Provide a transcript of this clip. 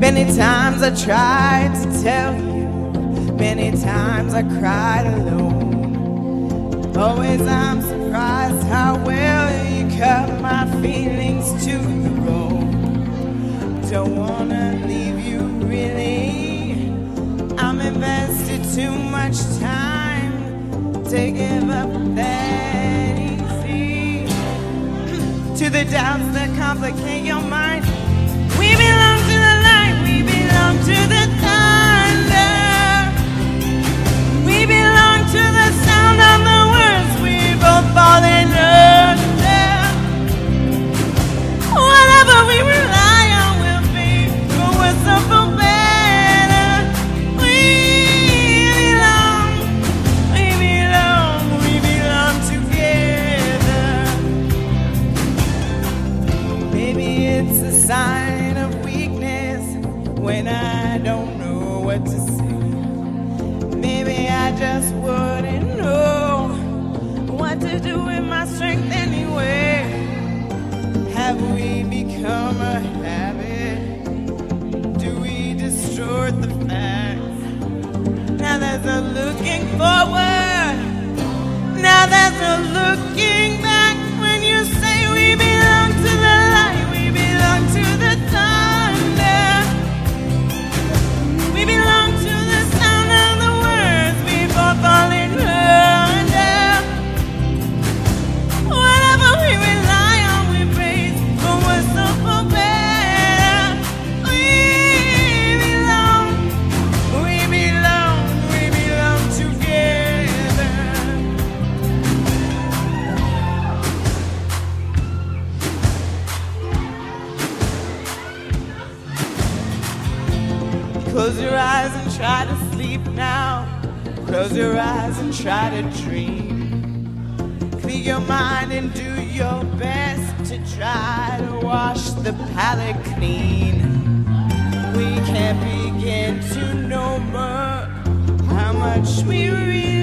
Many times I tried to tell you, many times I cried alone. Always I'm surprised how well you cut my feelings to the bone. Don't wanna leave you really, I'm invested too much time to give up that easy. To the doubts that complicate your mind, we belong to the light, we belong to the thunder. We belong to the sound of the words we both fallen under. Whatever we rely on will be for worse or for better. We belong together. Maybe it's a sign of weakness when I don't know what to say. Maybe I just wouldn't know what to do with my strength anyway. Have we become a habit? Do we distort the facts? Now there's a looking forward, now there's a looking back. When you say we belong to the light, we belong to the thunder. We belong to the sound of the words before falling under. Whatever we rely on, we praise for worse or for better. We belong together. Close your eyes and try to sleep now. Close your eyes and try to dream. Clear your mind and do your best to try to wash the palate clean. We can't begin to know more how much we really